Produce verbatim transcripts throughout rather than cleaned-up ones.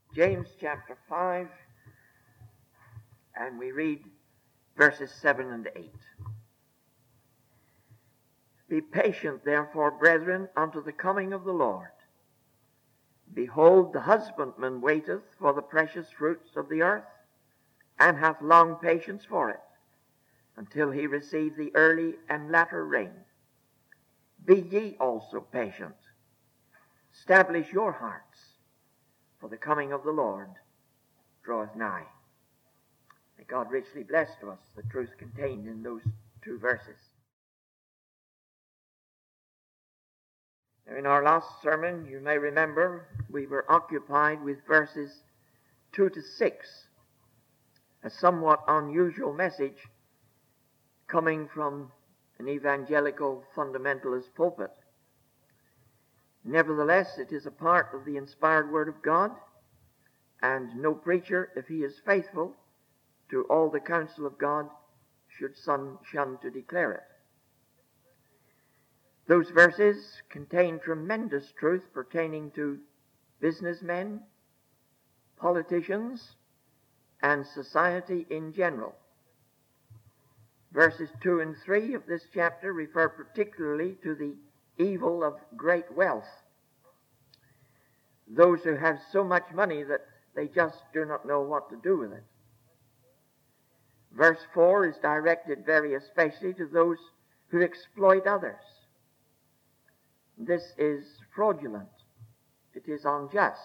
James chapter five, and we read verses seven and eight. Be patient, therefore, brethren, unto the coming of the Lord. Behold, the husbandman waiteth for the precious fruits of the earth, and hath long patience for it, until he receive the early and latter rain. Be ye also patient. Establish your hearts, for the coming of the Lord draweth nigh. May God richly bless to us the truth contained in those two verses. Now, in our last sermon, you may remember, we were occupied with verses two to six, a somewhat unusual message coming from an evangelical fundamentalist pulpit. Nevertheless, it is a part of the inspired Word of God, and no preacher, if he is faithful to all the counsel of God, should shun to declare it. Those verses contain tremendous truth pertaining to businessmen, politicians, and society in general. Verses two and three of this chapter refer particularly to the evil of great wealth. Those who have so much money that they just do not know what to do with it. Verse four is directed very especially to those who exploit others. This is fraudulent. It is unjust.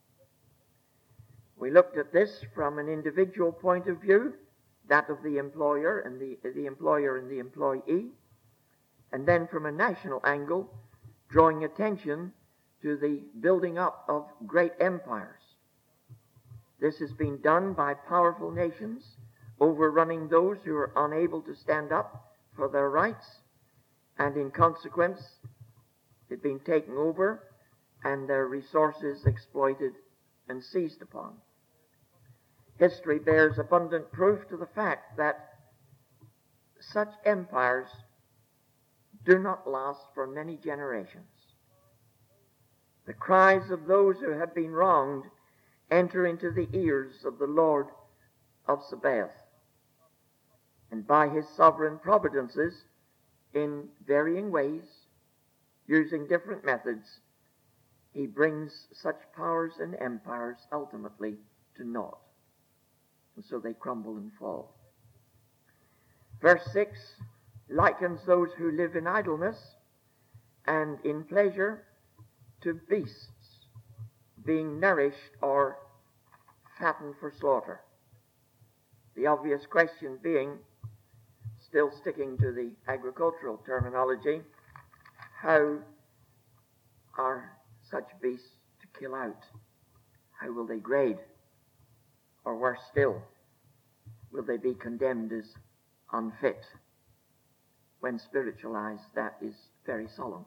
We looked at this from an individual point of view, that of the employer and the, the employer and the employee, and then from a national angle, drawing attention to the building up of great empires. This has been done by powerful nations, overrunning those who are unable to stand up for their rights, and in consequence, they've been taken over and their resources exploited and seized upon. History bears abundant proof to the fact that such empires do not last for many generations. The cries of those who have been wronged enter into the ears of the Lord of Sabaoth, and by his sovereign providences, in varying ways, using different methods, he brings such powers and empires ultimately to naught. And so they crumble and fall. Verse six likens those who live in idleness and in pleasure to beasts being nourished or fattened for slaughter. The obvious question being, still sticking to the agricultural terminology, how are such beasts to kill out? How will they grade? Or worse still, will they be condemned as unfit? When spiritualized, that is very solemn.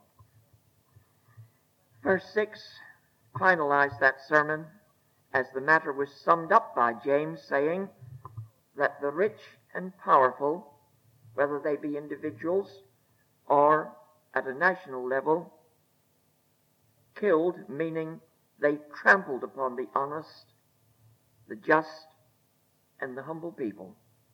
Verse six finalized that sermon as the matter was summed up by James, saying that the rich and powerful, whether they be individuals or at a national level, killed, meaning they trampled upon the honest, the just, and the humble people.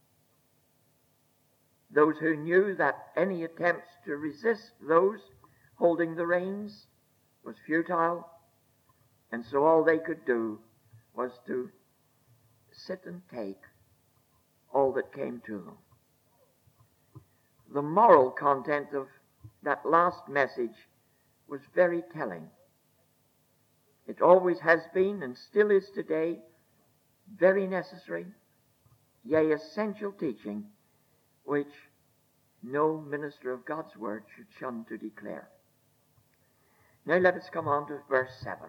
Those who knew that any attempts to resist those holding the reins was futile, and so all they could do was to sit and take all that came to them. The moral content of that last message was very telling. It always has been and still is today very necessary, yea, essential teaching, which no minister of God's word should shun to declare. Now let us come on to verse seven.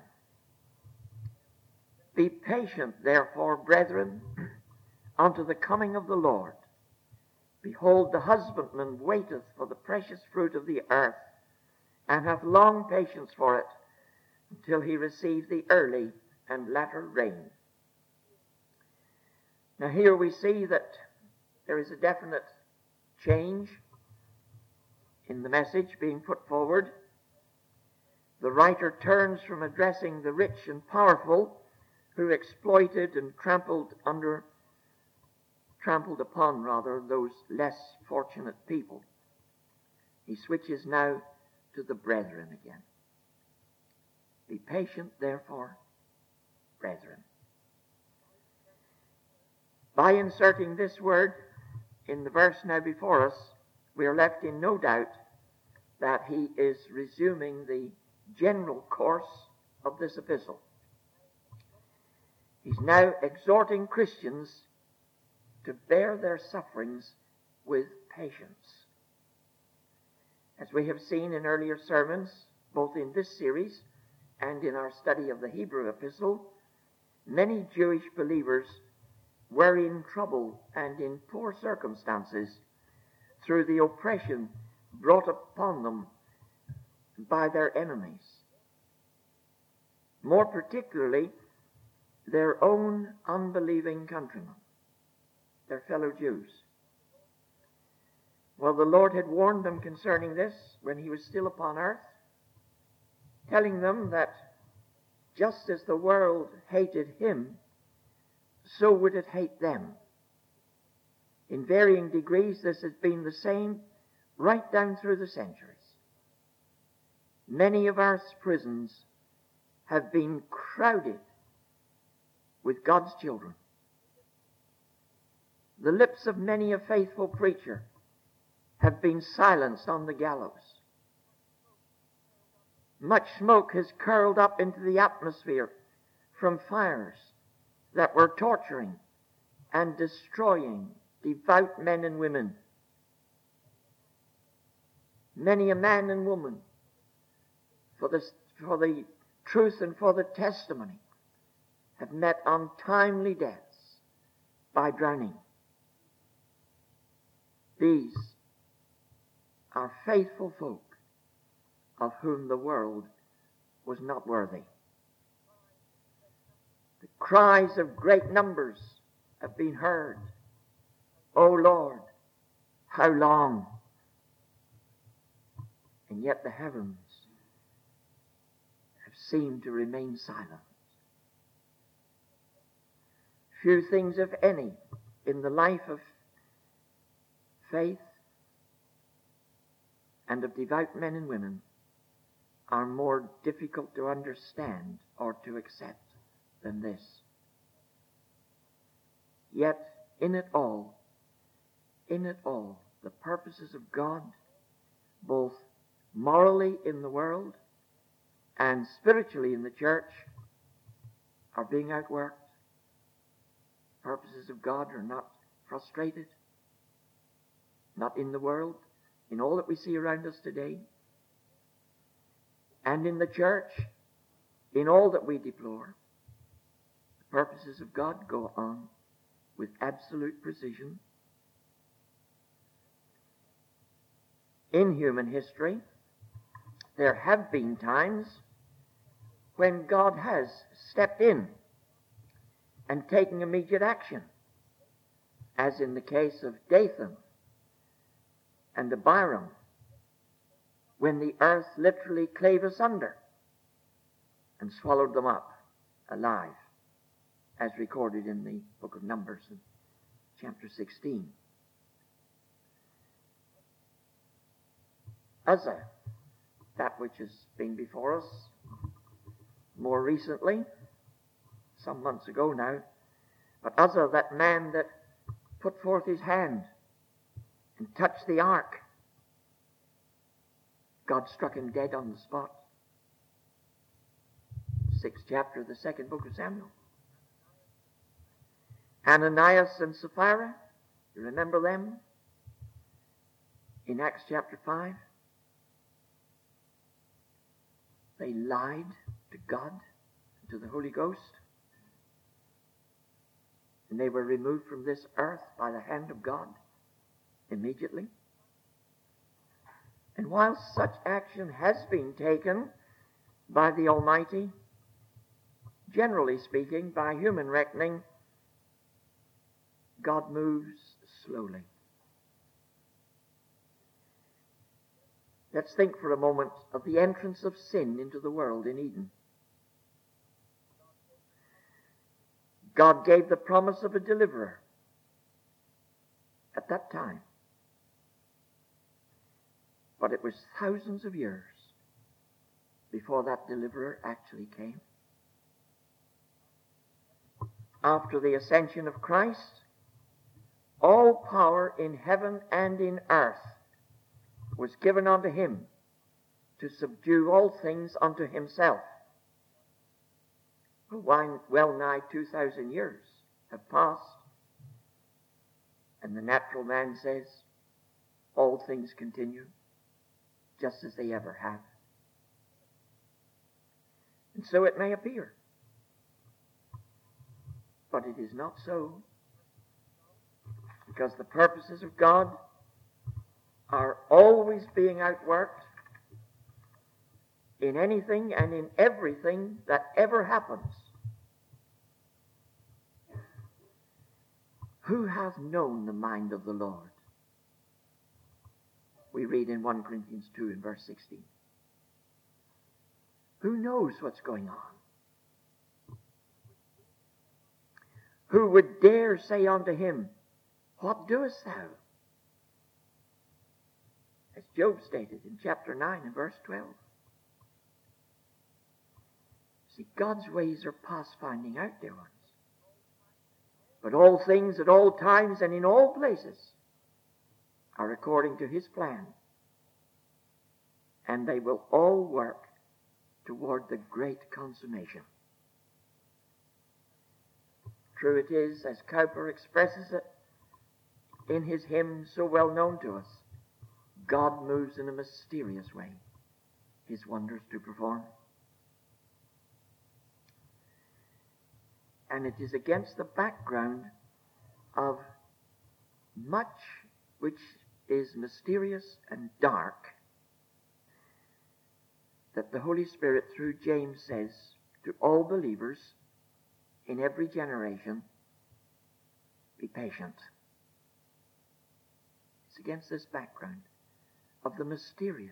Be patient, therefore, brethren, unto the coming of the Lord. Behold, the husbandman waiteth for the precious fruit of the earth, and hath long patience for it, until he receive the early and latter rain. Now here we see that there is a definite change in the message being put forward. The writer turns from addressing the rich and powerful who exploited and trampled under, trampled upon rather, those less fortunate people. He switches now to the brethren again. Be patient, therefore, brethren. By inserting this word in the verse now before us, we are left in no doubt that he is resuming the general course of this epistle. He's now exhorting Christians to bear their sufferings with patience. As we have seen in earlier sermons, both in this series and in our study of the Hebrew epistle, many Jewish believers were in trouble and in poor circumstances through the oppression brought upon them by their enemies. More particularly, their own unbelieving countrymen, their fellow Jews. Well, the Lord had warned them concerning this when he was still upon earth, telling them that just as the world hated him, so would it hate them. In varying degrees, this has been the same right down through the centuries. Many of our prisons have been crowded with God's children. The lips of many a faithful preacher have been silenced on the gallows. Much smoke has curled up into the atmosphere from fires that were torturing and destroying devout men and women. Many a man and woman, for the, for the truth and for the testimony, have met untimely deaths by drowning. These are faithful folk of whom the world was not worthy. The cries of great numbers have been heard. O Lord, how long? And yet the heavens have seemed to remain silent. Few things, if any, in the life of faith and of devout men and women are more difficult to understand or to accept than this. Yet, in it all, in it all, the purposes of God, both morally in the world and spiritually in the church, are being outworked. Purposes of God are not frustrated, not in the world, in all that we see around us today, and in the church, in all that we deplore. The purposes of God go on with absolute precision. In human history, there have been times when God has stepped in and taken immediate action, as in the case of Dathan and Abiram, when the earth literally clave asunder and swallowed them up alive, as recorded in the book of Numbers in chapter sixteen. Uzzah, that which has been before us more recently, some months ago now, but Uzzah, that man that put forth his hand and touched the ark, God struck him dead on the spot. Sixth chapter of the second book of Samuel. Ananias and Sapphira, you remember them? In Acts chapter five. They lied to God, to the Holy Ghost, and they were removed from this earth by the hand of God immediately. And while such action has been taken by the Almighty, generally speaking, by human reckoning, God moves slowly. Let's think for a moment of the entrance of sin into the world in Eden. God gave the promise of a deliverer at that time. But it was thousands of years before that deliverer actually came. After the ascension of Christ, all power in heaven and in earth was given unto him to subdue all things unto himself. Well, well nigh two thousand years have passed, and the natural man says, all things continue just as they ever have. And so it may appear. But it is not so, because the purposes of God are always being outworked in anything and in everything that ever happens. Who hath known the mind of the Lord? We read in First Corinthians two in verse sixteen. Who knows what's going on? Who would dare say unto him, what doest thou? As Job stated in chapter nine and verse twelve. See, God's ways are past finding out, dear ones. But all things at all times and in all places are according to his plan. And they will all work toward the great consummation. True it is, as Cowper expresses it in his hymn so well known to us, God moves in a mysterious way his wonders to perform. And it is against the background of much which is mysterious and dark that the Holy Spirit through James says to all believers in every generation, be patient. It's against this background of the mysterious.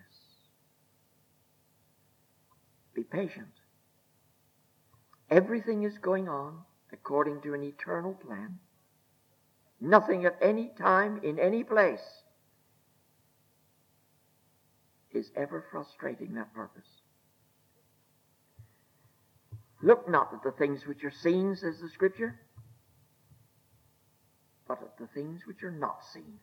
Be patient. Everything is going on according to an eternal plan. Nothing at any time, in any place, is ever frustrating that purpose. Look not at the things which are seen, says the Scripture, but at the things which are not seen.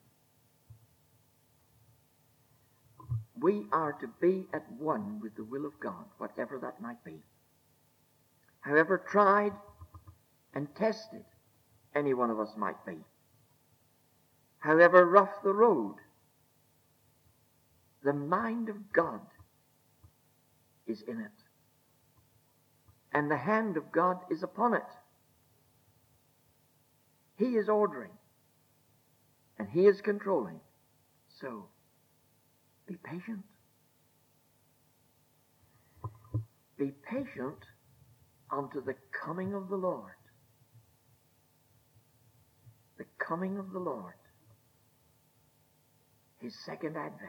We are to be at one with the will of God, whatever that might be. However tried and tested any one of us might be, however rough the road, the mind of God is in it, and the hand of God is upon it. He is ordering, and he is controlling. So, be patient. Be patient unto the coming of the Lord. The coming of the Lord. His second advent.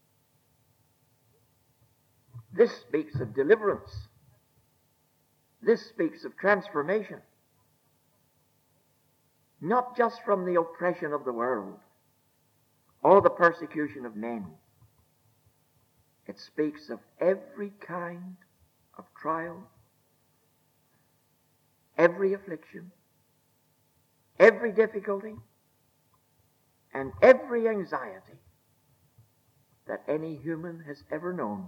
This speaks of deliverance. This speaks of transformation. Not just from the oppression of the world or the persecution of men. It speaks of every kind of trial, every affliction, every difficulty, and every anxiety that any human has ever known.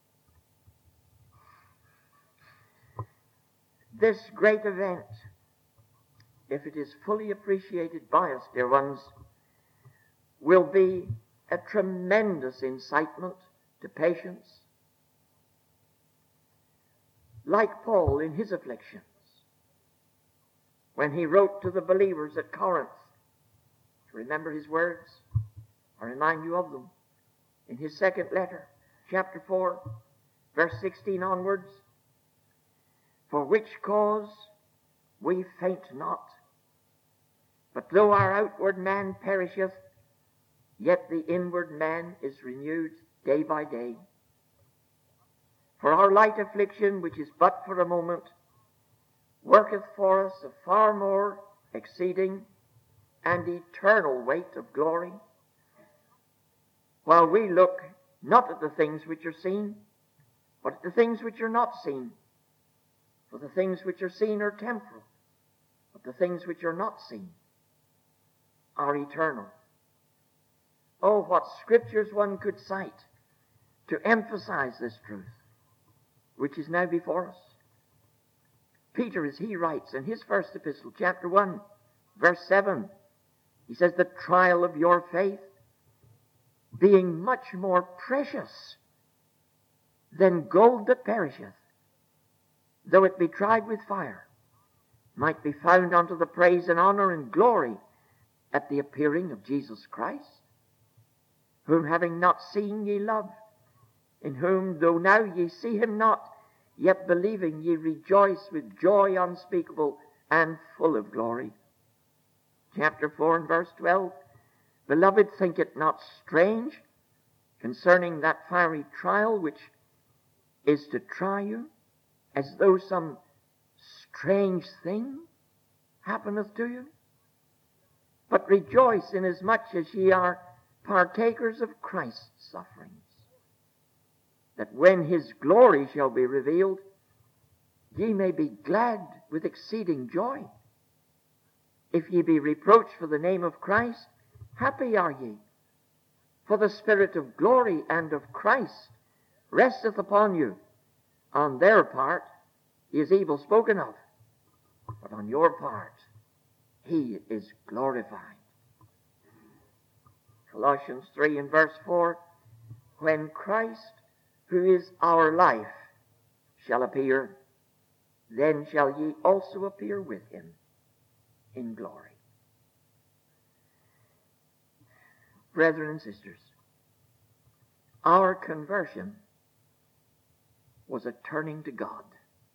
This great event, if it is fully appreciated by us, dear ones, will be a tremendous incitement to patience. Like Paul in his afflictions, when he wrote to the believers at Corinth, remember his words? I remind you of them. In his second letter, chapter four, verse sixteen onwards, for which cause we faint not, but though our outward man perisheth, yet the inward man is renewed day by day. For our light affliction, which is but for a moment, worketh for us a far more exceeding and eternal weight of glory, while we look not at the things which are seen, but at the things which are not seen. For the things which are seen are temporal, but the things which are not seen are eternal. Oh, what scriptures one could cite to emphasize this truth, which is now before us. Peter, as he writes in his first epistle, chapter one, verse seven, he says, the trial of your faith, being much more precious than gold that perisheth, though it be tried with fire, might be found unto the praise and honor and glory at the appearing of Jesus Christ, whom having not seen ye love, in whom, though now ye see him not, yet believing ye rejoice with joy unspeakable and full of glory. Chapter four and verse twelve, beloved, think it not strange concerning that fiery trial which is to try you, as though some strange thing happeneth to you. But rejoice inasmuch as ye are partakers of Christ's sufferings, that when his glory shall be revealed, ye may be glad with exceeding joy. If ye be reproached for the name of Christ, happy are ye, for the Spirit of glory and of Christ resteth upon you. On their part he is evil spoken of, but on your part he is glorified. Colossians three and verse four, when Christ, who is our life, shall appear, then shall ye also appear with him in glory. Brethren and sisters, our conversion was a turning to God.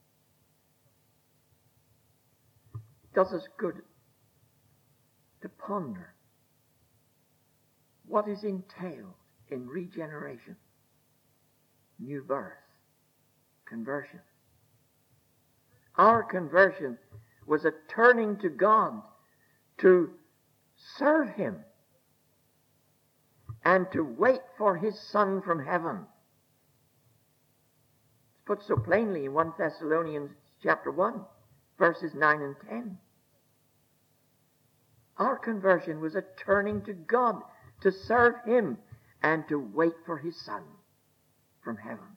It does us good to ponder what is entailed in regeneration, new birth, conversion. Our conversion was a turning to God to serve him and to wait for his Son from heaven. It's put so plainly in First Thessalonians chapter one, verses nine and ten. Our conversion was a turning to God to serve him and to wait for his Son from heaven.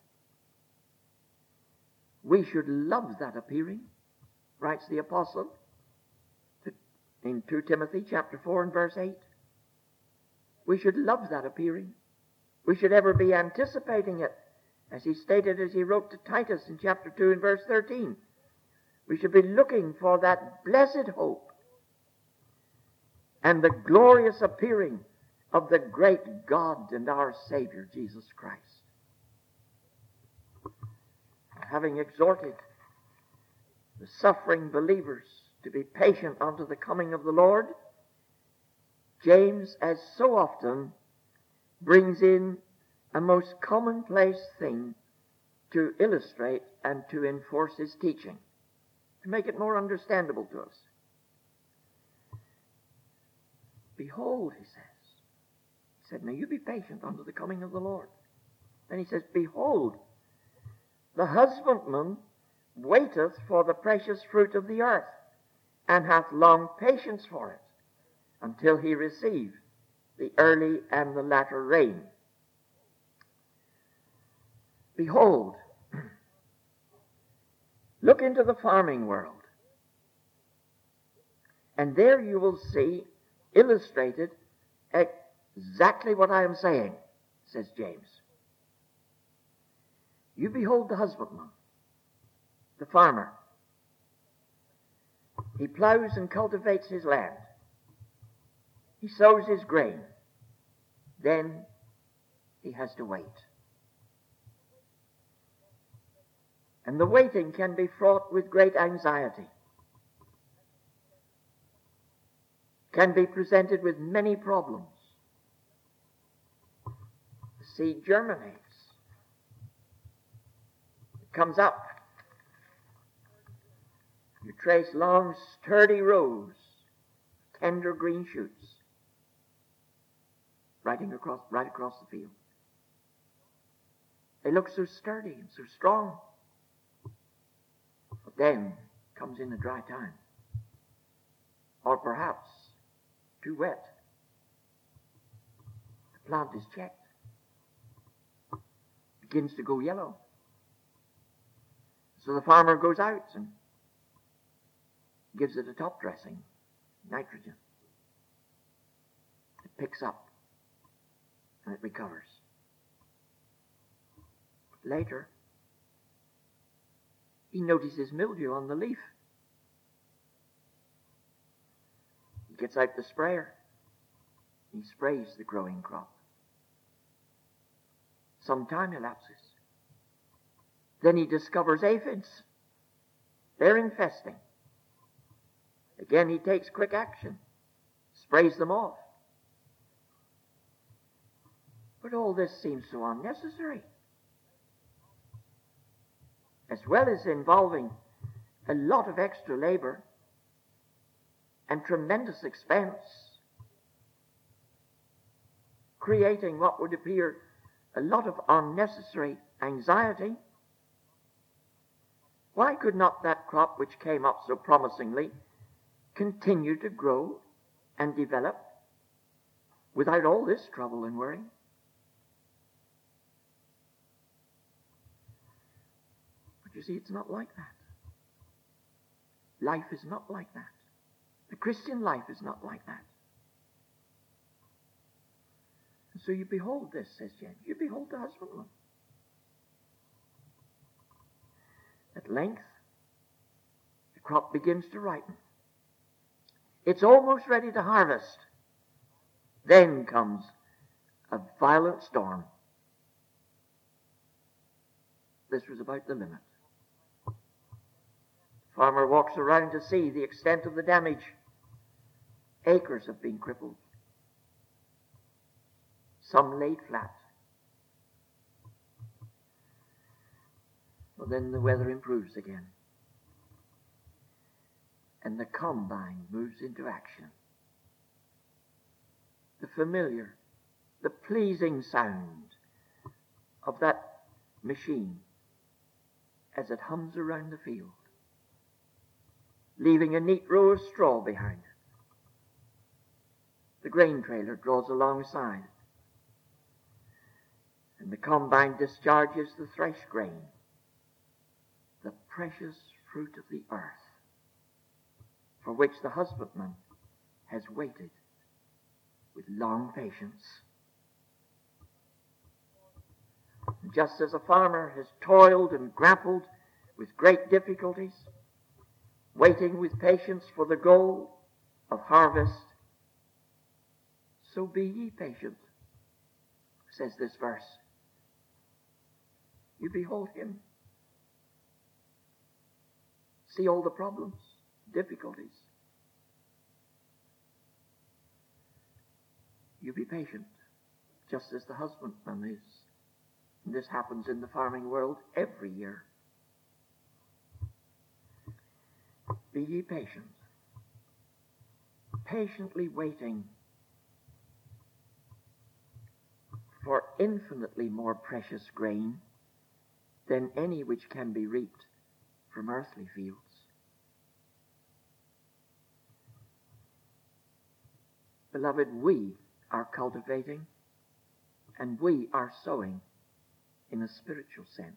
We should love that appearing, writes the apostle in Second Timothy chapter four and verse eight. We should love that appearing. We should ever be anticipating it, as he stated as he wrote to Titus in chapter two and verse thirteen. We should be looking for that blessed hope and the glorious appearing of the great God and our Savior, Jesus Christ. Having exhorted the suffering believers to be patient unto the coming of the Lord, James, as so often, brings in a most commonplace thing to illustrate and to enforce his teaching, to make it more understandable to us. Behold, he says, he said, now you be patient unto the coming of the Lord. Then he says, behold, the husbandman waiteth for the precious fruit of the earth, and hath long patience for it, until he receive the early and the latter rain. Behold, look into the farming world, and there you will see illustrated exactly what I am saying, says James. You behold the husbandman, the farmer. He plows and cultivates his land. He sows his grain. Then he has to wait. And the waiting can be fraught with great anxiety, can be presented with many problems. The seed germinates. It comes up. You trace long, sturdy rows, tender green shoots, right across, right across the field. They look so sturdy and so strong. But then comes in a dry time, or perhaps too wet. The plant is checked, begins to go yellow. So the farmer goes out and gives it a top dressing, nitrogen. It picks up and it recovers. But later, he notices mildew on the leaf. He gets out the sprayer. He sprays the growing crop. Some time elapses. Then he discovers aphids. They're infesting. Again, he takes quick action, sprays them off. But all this seems so unnecessary. As well as involving a lot of extra labor and tremendous expense, creating what would appear a lot of unnecessary anxiety, why could not that crop which came up so promisingly continue to grow and develop without all this trouble and worry? But you see, it's not like that. Life is not like that. The Christian life is not like that. And so you behold this, says James. You behold the husbandman. At length, the crop begins to ripen. It's almost ready to harvest. Then comes a violent storm. This was about the limit. The farmer walks around to see the extent of the damage. Acres have been crippled. Some laid flat. Well, then the weather improves again. And the combine moves into action. The familiar, the pleasing sound of that machine as it hums around the field, leaving a neat row of straw behind it. The grain trailer draws alongside, and the combine discharges the threshed grain, the precious fruit of the earth, for which the husbandman has waited with long patience. Just as a farmer has toiled and grappled with great difficulties, waiting with patience for the goal of harvest, so be ye patient, says this verse. You behold him. See all the problems, difficulties. You be patient, just as the husbandman is. And this happens in the farming world every year. Be ye patient, patiently waiting for infinitely more precious grain than any which can be reaped from earthly fields. Beloved, we are cultivating and we are sowing in a spiritual sense.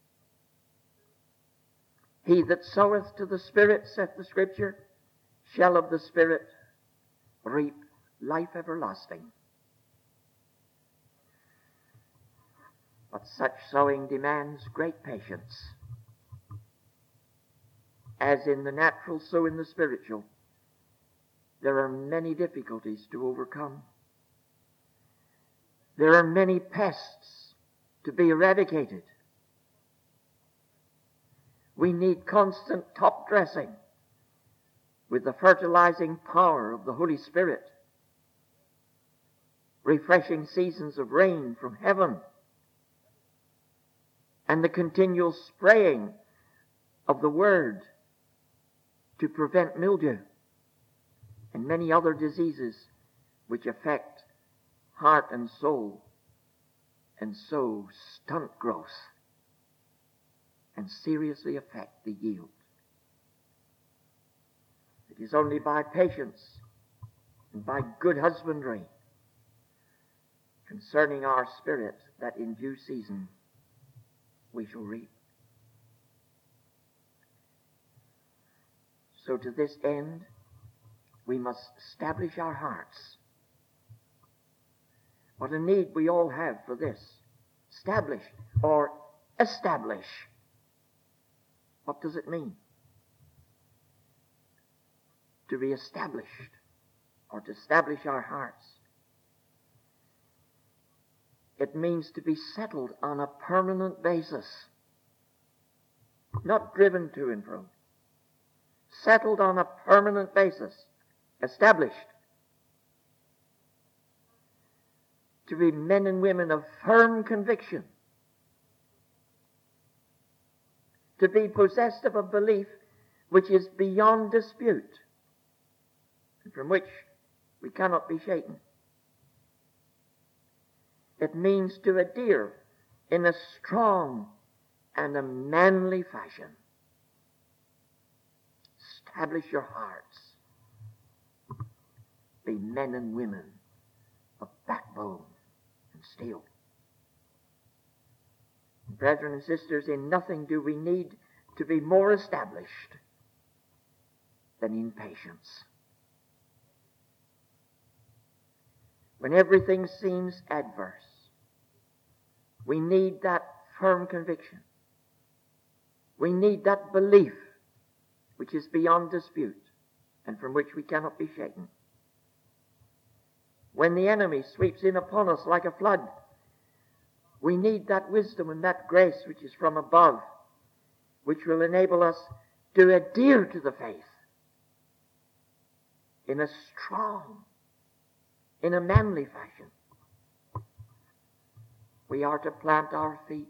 He that soweth to the Spirit, saith the Scripture, shall of the Spirit reap life everlasting. But such sowing demands great patience. As in the natural, so in the spiritual. There are many difficulties to overcome. There are many pests to be eradicated. We need constant top dressing with the fertilizing power of the Holy Spirit, refreshing seasons of rain from heaven, and the continual spraying of the Word to prevent mildew and many other diseases which affect heart and soul, and so stunt growth and seriously affect the yield. It is only by patience and by good husbandry concerning our spirit that in due season we shall reap. So to this end, we must establish our hearts. What a need we all have for this. Establish or establish. What does it mean? To be established or to establish our hearts. It means to be settled on a permanent basis. Not driven to and fro. Settled on a permanent basis. Established. To be men and women of firm conviction. To be possessed of a belief which is beyond dispute, and from which we cannot be shaken. It means to adhere in a strong and a manly fashion. Establish your hearts. Be men and women of backbone and steel. Brethren and sisters, in nothing do we need to be more established than in patience. When everything seems adverse, we need that firm conviction. We need that belief which is beyond dispute and from which we cannot be shaken. When the enemy sweeps in upon us like a flood, we need that wisdom and that grace which is from above, which will enable us to adhere to the faith in a strong, in a manly fashion. We are to plant our feet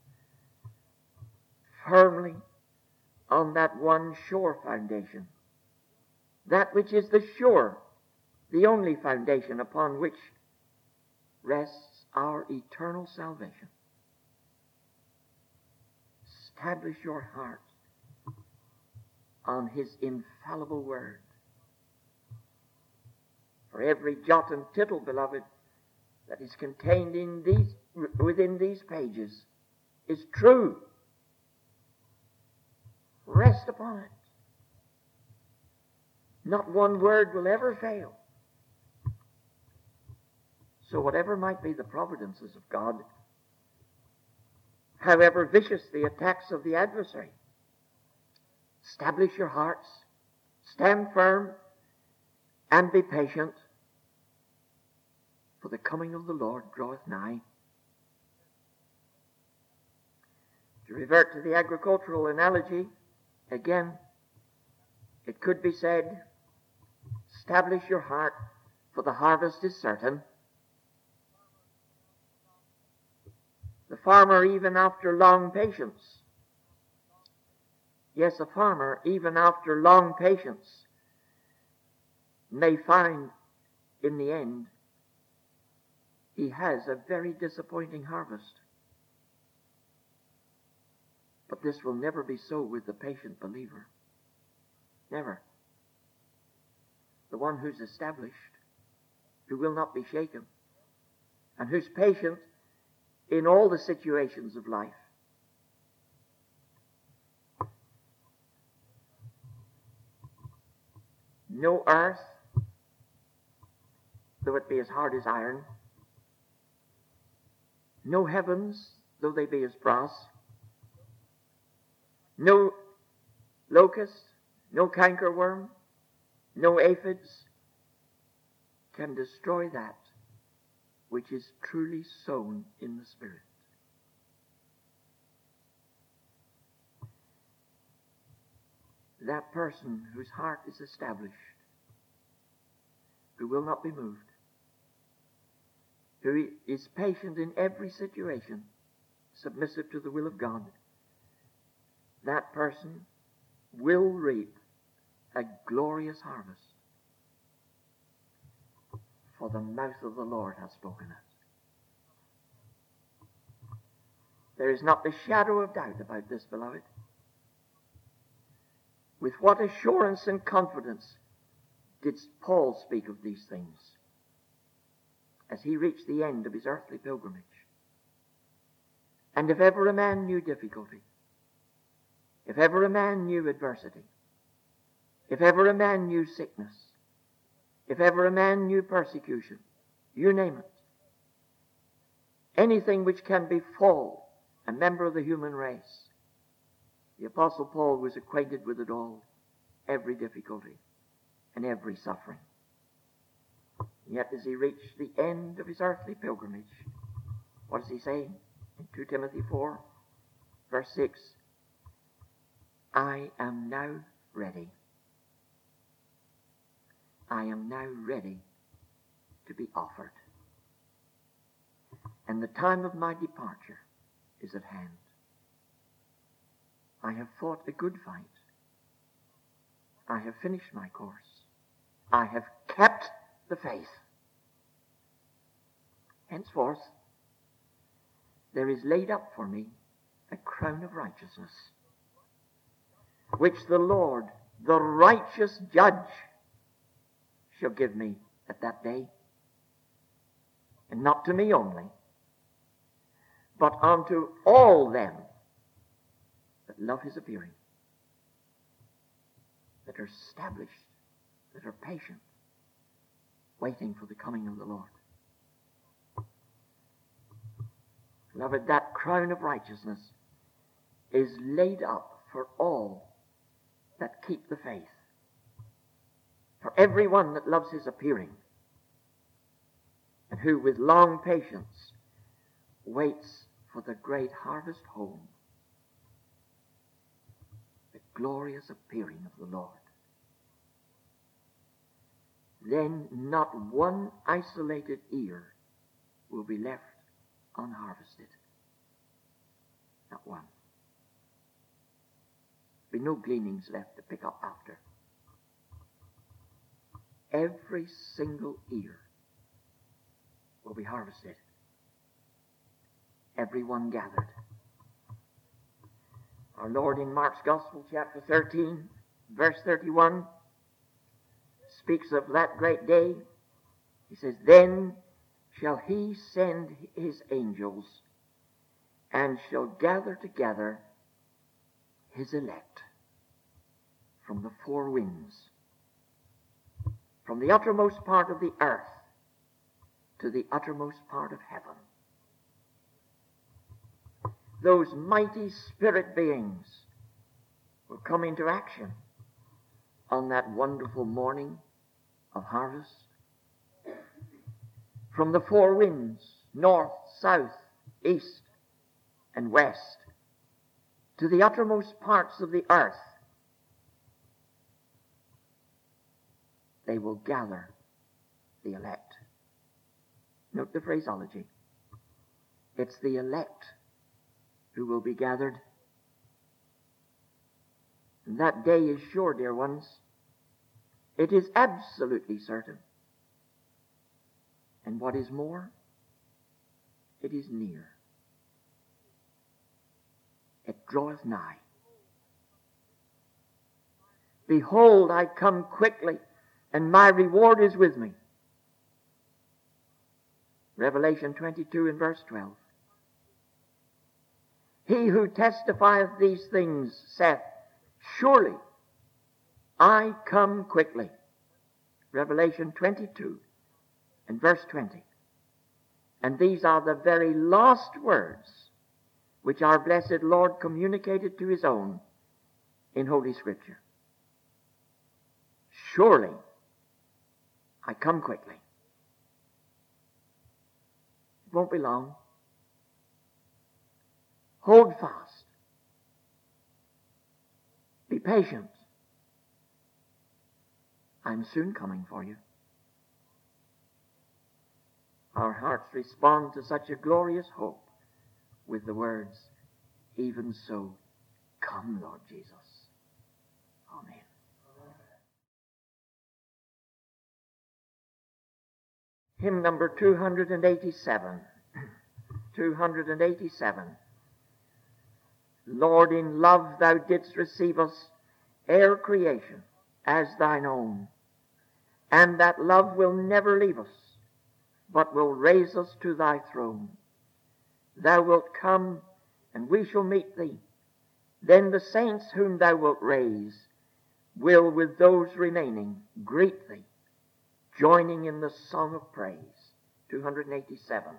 firmly on that one sure foundation, that which is the sure, the only foundation upon which rests our eternal salvation. Establish your heart on His infallible word. For every jot and tittle, beloved, that is contained in these, within these pages is true. Rest upon it. Not one word will ever fail. So whatever might be the providences of God, however vicious the attacks of the adversary, establish your hearts, stand firm, and be patient, for the coming of the Lord draweth nigh. To revert to the agricultural analogy, again, it could be said, establish your heart, for the harvest is certain. The farmer, even after long patience, yes, a farmer, even after long patience, may find in the end he has a very disappointing harvest. But this will never be so with the patient believer. Never. The one who's established, who will not be shaken, and who's patient in all the situations of life. No earth, though it be as hard as iron, no heavens, though they be as brass, no locust, no cankerworm, no aphids can destroy that which is truly sown in the Spirit. That person whose heart is established, who will not be moved, who is patient in every situation, submissive to the will of God, that person will reap a glorious harvest. For the mouth of the Lord has spoken it. There is not the shadow of doubt about this, beloved. With what assurance and confidence did Paul speak of these things as he reached the end of his earthly pilgrimage. And if ever a man knew difficulty, if ever a man knew adversity, if ever a man knew sickness, if ever a man knew persecution, you name it, anything which can befall a member of the human race, the Apostle Paul was acquainted with it all, every difficulty and every suffering. And yet as he reached the end of his earthly pilgrimage, what does he say in Second Timothy four, verse six? I am now ready. I am now ready to be offered. And the time of my departure is at hand. I have fought a good fight. I have finished my course. I have kept the faith. Henceforth, there is laid up for me a crown of righteousness, which the Lord, the righteous judge, shall give me at that day. And not to me only, but unto all them that love his appearing, that are established, that are patient, waiting for the coming of the Lord. Beloved, that crown of righteousness is laid up for all that keep the faith, for everyone that loves his appearing, and who with long patience waits for the great harvest home, the glorious appearing of the Lord. Then not one isolated ear will be left unharvested. Not one. There will be no gleanings left to pick up after. Every single ear will be harvested. Every one gathered. Our Lord in Mark's Gospel, chapter thirteen, verse thirty-one, speaks of that great day. He says, then shall he send his angels, and shall gather together his elect from the four winds, from the uttermost part of the earth to the uttermost part of heaven. Those mighty spirit beings will come into action on that wonderful morning of harvest. From the four winds, north, south, east, and west, to the uttermost parts of the earth, they will gather the elect. Note the phraseology. It's the elect who will be gathered. And that day is sure, dear ones. It is absolutely certain. And what is more, it is near. It draweth nigh. Behold, I come quickly, and my reward is with me. Revelation twenty-two and verse twelve. He who testifieth these things saith, surely I come quickly. Revelation twenty-two and verse twenty. And these are the very last words which our blessed Lord communicated to his own in Holy Scripture. Surely I come quickly. It won't be long. Hold fast. Be patient. I'm soon coming for you. Our hearts respond to such a glorious hope with the words, even so, come, Lord Jesus. Amen. Hymn number two hundred eighty-seven. two hundred eighty-seven. Lord, in love thou didst receive us ere creation as thine own, and that love will never leave us, but will raise us to thy throne. Thou wilt come, and we shall meet thee. Then the saints whom thou wilt raise will with those remaining greet thee, joining in the song of praise. two hundred eighty-seven.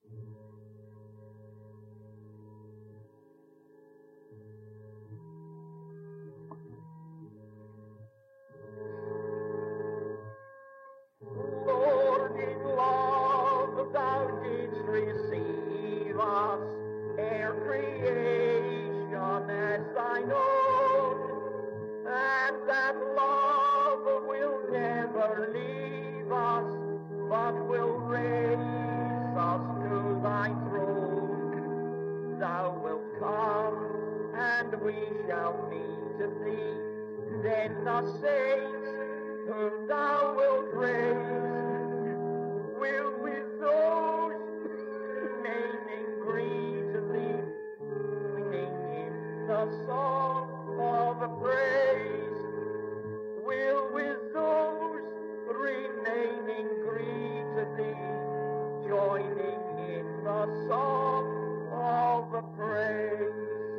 Lord, in love thou didst receive us ere creation as thine own, and that love will never leave us, but will raise us to thy throne. Thou wilt come, and we shall meet thee. Then the saints whom thou wilt raise will with those remaining greet thee, singing in the song of praise. Will with those remaining greet thee, joining in the song of praise.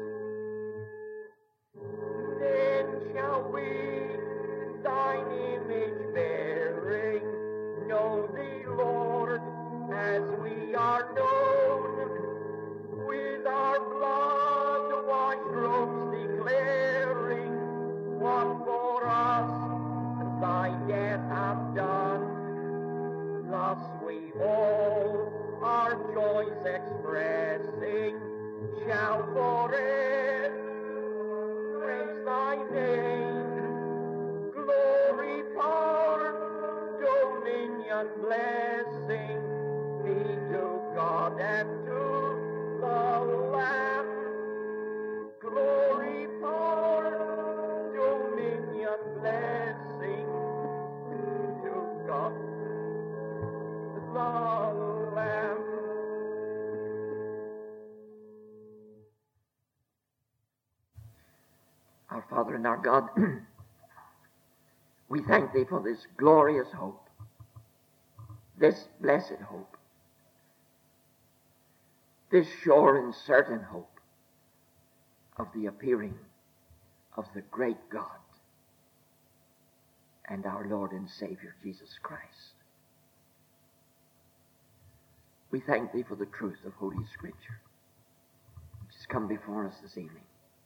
Then shall we, thine image bearing, know thee, Lord, as we are known, with our blood washed robes declaring what for us thy death hath done. Thus we all, our joys expressing, shall forever praise thy name. Glory, power, dominion, blessing be to God and to the Lamb. Glory, power, dominion, blessing to God, the Lamb. Our Father and our God, we thank thee for this glorious hope, this blessed hope, this sure and certain hope of the appearing of the great God and our Lord and Savior Jesus Christ. We thank thee for the truth of Holy Scripture, which has come before us this evening.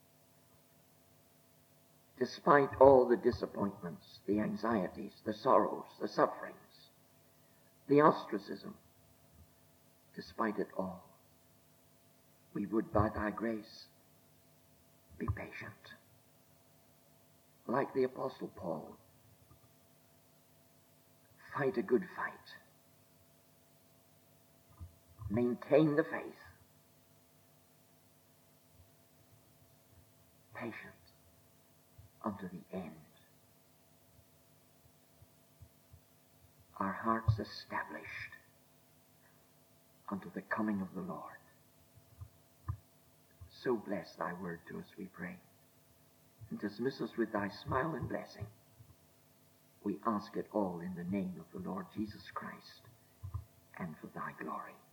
Despite all the disappointments, the anxieties, the sorrows, the sufferings, the ostracism, despite it all, we would by thy grace be patient. Like the Apostle Paul, fight a good fight. Maintain the faith. Patient unto the end. Our hearts established unto the coming of the Lord. So bless thy word to us, we pray, and dismiss us with thy smile and blessing. We ask it all in the name of the Lord Jesus Christ and for thy glory.